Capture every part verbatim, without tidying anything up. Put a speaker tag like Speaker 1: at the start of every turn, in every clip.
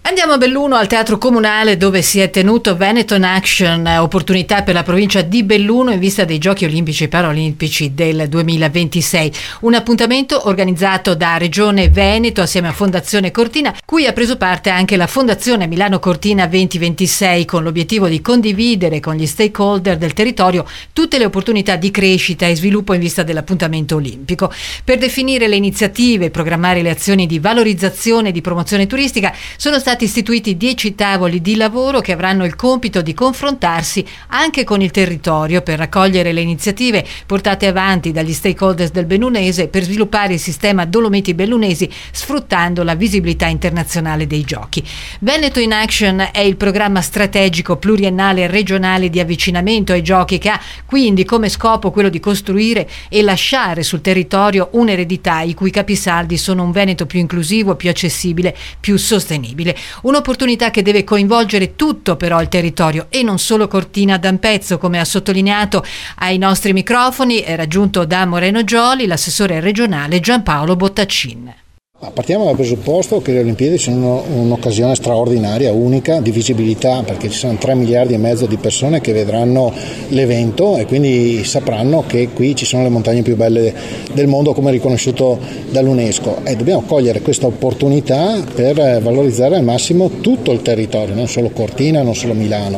Speaker 1: Andiamo a Belluno, al Teatro Comunale, dove si è tenuto Veneto in Action, opportunità per la provincia di Belluno in vista dei Giochi Olimpici e Paralimpici del duemilaventisei. Un appuntamento organizzato da Regione Veneto assieme a Fondazione Cortina, cui ha preso parte anche la Fondazione Milano Cortina duemilaventisei, con l'obiettivo di condividere con gli stakeholder del territorio tutte le opportunità di crescita e sviluppo in vista dell'appuntamento olimpico. Per definire le iniziative e programmare le azioni di valorizzazione e di promozione turistica sono stati istituiti dieci tavoli di lavoro che avranno il compito di confrontarsi anche con il territorio per raccogliere le iniziative portate avanti dagli stakeholders del bellunese per sviluppare il sistema Dolomiti Bellunesi sfruttando la visibilità internazionale dei giochi. Veneto in Action è il programma strategico pluriennale e regionale di avvicinamento ai giochi, che ha quindi come scopo quello di costruire e lasciare sul territorio un'eredità i cui capisaldi sono un Veneto più inclusivo, più accessibile, più sostenibile. Un'opportunità che deve coinvolgere tutto però il territorio e non solo Cortina d'Ampezzo, come ha sottolineato ai nostri microfoni, è raggiunto da Moreno Gioli l'assessore regionale Giampaolo Bottaccin.
Speaker 2: Partiamo dal presupposto che le Olimpiadi sono un'occasione straordinaria, unica, di visibilità, perché ci sono tre miliardi e mezzo di persone che vedranno l'evento e quindi sapranno che qui ci sono le montagne più belle del mondo, come riconosciuto dall'UNESCO, e dobbiamo cogliere questa opportunità per valorizzare al massimo tutto il territorio, non solo Cortina, non solo Milano.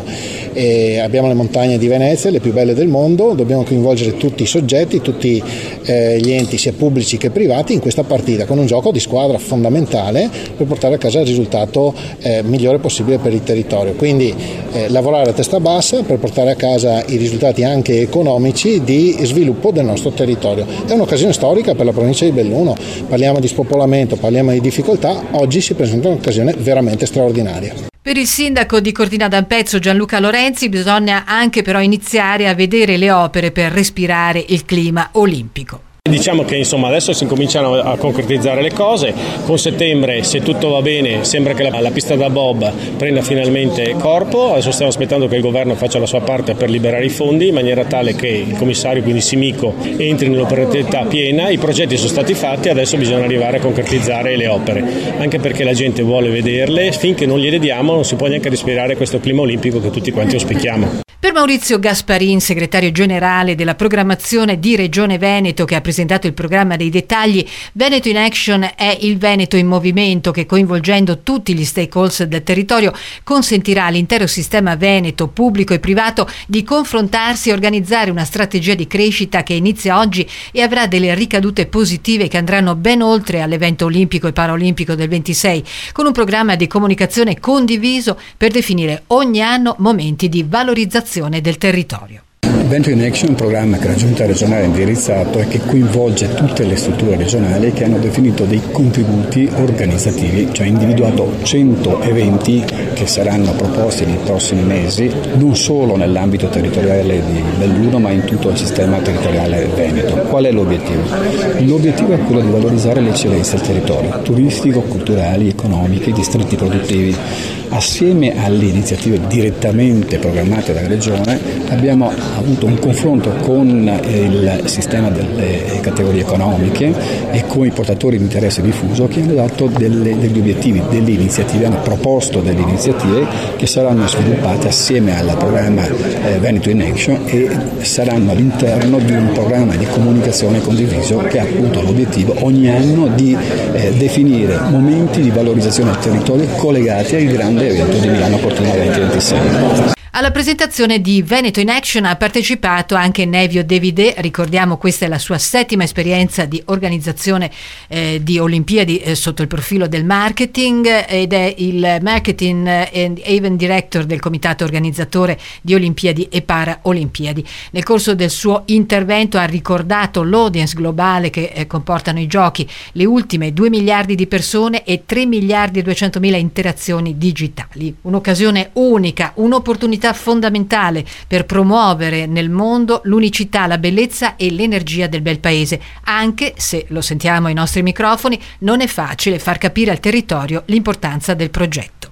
Speaker 2: E abbiamo le montagne di Venezia, le più belle del mondo, dobbiamo coinvolgere tutti i soggetti, tutti eh, gli enti sia pubblici che privati in questa partita, con un gioco di squadra fondamentale per portare a casa il risultato eh, migliore possibile per il territorio. Quindi eh, lavorare a testa bassa per portare a casa i risultati anche economici di sviluppo del nostro territorio. È un'occasione storica per la provincia di Belluno, parliamo di spopolamento, parliamo di difficoltà, oggi si presenta un'occasione veramente straordinaria.
Speaker 1: Per il sindaco di Cortina d'Ampezzo Gianluca Lorenzi bisogna anche però iniziare a vedere le opere per respirare il clima olimpico.
Speaker 3: Diciamo che insomma adesso si cominciano a concretizzare le cose. Con settembre, se tutto va bene, sembra che la, la pista da bob prenda finalmente corpo. Adesso stiamo aspettando che il governo faccia la sua parte per liberare i fondi in maniera tale che il commissario, quindi Simico, entri nell'operatività piena. I progetti sono stati fatti, adesso bisogna arrivare a concretizzare le opere, anche perché la gente vuole vederle. Finché non gliele diamo non si può neanche respirare questo clima olimpico che tutti quanti auspichiamo.
Speaker 1: Per Maurizio Gasparin, segretario generale della programmazione di Regione Veneto, che ha presentato il programma dei dettagli, Veneto in Action è il Veneto in movimento che, coinvolgendo tutti gli stakeholders del territorio, consentirà all'intero sistema veneto, pubblico e privato, di confrontarsi e organizzare una strategia di crescita che inizia oggi e avrà delle ricadute positive che andranno ben oltre all'evento olimpico e paraolimpico del ventisei, con un programma di comunicazione condiviso per definire ogni anno momenti di valorizzazione del territorio.
Speaker 4: Veneto in Action è un programma che la Giunta regionale ha indirizzato e che coinvolge tutte le strutture regionali che hanno definito dei contributi organizzativi, cioè individuato cento eventi che saranno proposti nei prossimi mesi, non solo nell'ambito territoriale di Belluno ma in tutto il sistema territoriale veneto. Qual è l'obiettivo? L'obiettivo è quello di valorizzare le eccellenze del territorio, turistico, culturali, economiche, distretti produttivi. Assieme alle iniziative direttamente programmate dalla Regione abbiamo avuto un confronto con il sistema delle categorie economiche e con i portatori di interesse diffuso che hanno dato delle, degli obiettivi, delle iniziative, hanno proposto delle iniziative che saranno sviluppate assieme al programma eh, Veneto in Action e saranno all'interno di un programma di comunicazione condiviso che ha appunto l'obiettivo ogni anno di eh, definire momenti di valorizzazione del territorio collegati ai grandi evento di Milano Cortina duemilaventisei.
Speaker 1: Alla presentazione di Veneto in Action ha partecipato anche Nevio Devidé. Ricordiamo, questa è la sua settima esperienza di organizzazione eh, di Olimpiadi eh, sotto il profilo del marketing, ed è il Marketing and Event Director del comitato organizzatore di Olimpiadi e Paraolimpiadi. Nel corso del suo intervento ha ricordato l'audience globale che eh, comportano i giochi, le ultime due miliardi di persone e tre miliardi e duecentomila interazioni digitali. Un'occasione unica, un'opportunità fondamentale per promuovere nel mondo l'unicità, la bellezza e l'energia del bel paese, anche se, lo sentiamo ai nostri microfoni, non è facile far capire al territorio l'importanza del progetto.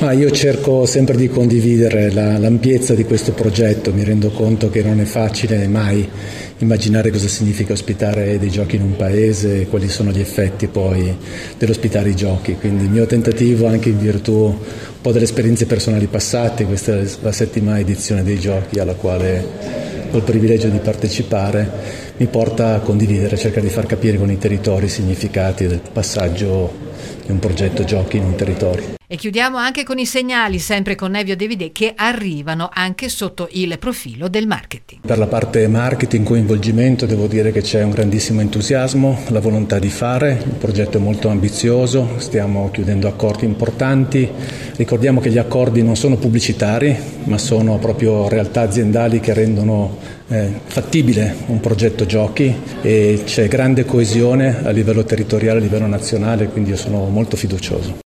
Speaker 4: Ma io cerco sempre di condividere la, l'ampiezza di questo progetto, mi rendo conto che non è facile mai immaginare cosa significa ospitare dei giochi in un paese e quali sono gli effetti poi dell'ospitare i giochi, quindi il mio tentativo, anche in virtù un po' delle esperienze personali passate, questa è la settima edizione dei giochi alla quale ho il privilegio di partecipare, mi porta a condividere, cercare di far capire con i territori i significati del passaggio di un progetto giochi in un territorio.
Speaker 1: E chiudiamo anche con i segnali, sempre con Nevio De Vidé, che arrivano anche sotto il profilo del marketing.
Speaker 4: Per la parte marketing, coinvolgimento, devo dire che c'è un grandissimo entusiasmo, la volontà di fare, il progetto è molto ambizioso, stiamo chiudendo accordi importanti, ricordiamo che gli accordi non sono pubblicitari, ma sono proprio realtà aziendali che rendono eh, fattibile un progetto giochi e c'è grande coesione a livello territoriale, a livello nazionale, quindi io sono molto fiducioso.